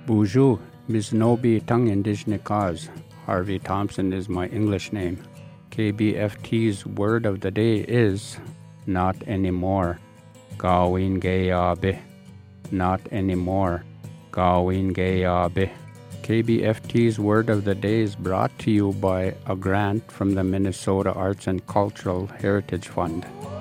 Bonjour, Bisnobi Tung Indigenous Cause. Harvey Thompson is my English name. KBFT's word of the day is not anymore. Gawin Gayabe. Not anymore. Gawin Gayabe. KBFT's word of the day is brought to you by a grant from the Minnesota Arts and Cultural Heritage Fund.